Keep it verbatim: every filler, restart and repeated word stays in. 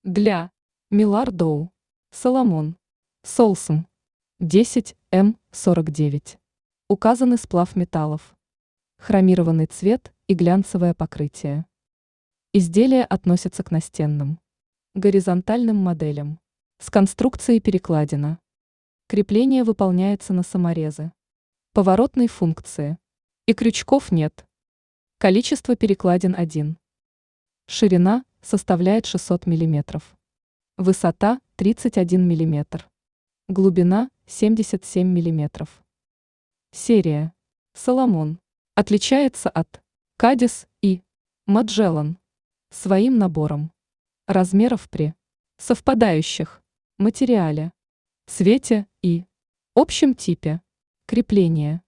Для Милардоу, Соломон, Солсом, десять эм сорок девять. Указаны сплав металлов, хромированный цвет и глянцевое покрытие. Изделия относятся к настенным, горизонтальным моделям, с конструкцией перекладина. Крепление выполняется на саморезы, поворотной функции, и крючков нет. Количество перекладин один. Ширина составляет шестьсот миллиметров. Высота тридцать один миллиметр. Глубина семьдесят семь миллиметров. Серия Соломон отличается от Кадис и Маджеллан своим набором размеров при совпадающих материале, цвете и общем типе крепления.